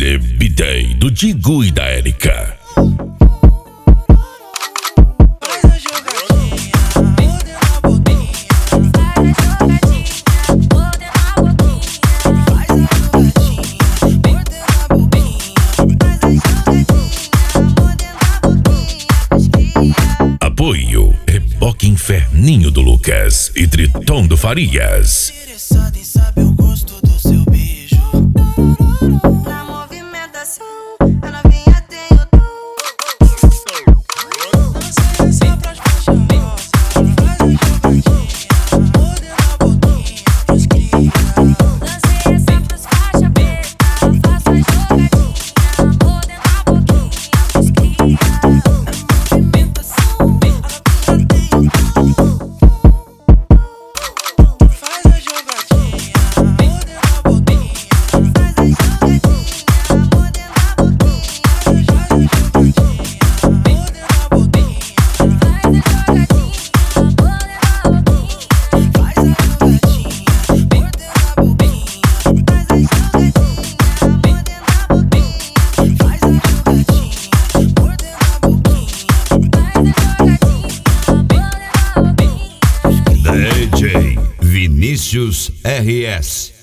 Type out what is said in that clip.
CD B-Day do Digo e da Érica. Apoio Reboque Inferninho do Lucas e Triton do Farias. Interessado em saber o gosto do seu beijo. Na movimentação, a novinha tem o tom. Dança essa pras faixas rosa, faz a jogadinha, modela a boquinha pros cria. Lancei essa pros faixa preta, faça a jogadinha, modela a boquinha pros cria. Faz a jogadinha, modela a boquinha. Faz a jogadinha, modela a boquinha. Faz a jogadinha, modela a boquinha. Faz a jogadinha, modela a boquinha. Faz a jogadinha, modela a boquinha. Faz a jogadinha, modela a boquinha. Faz a jogadinha, modela a boquinha. DJ Vinícius RS.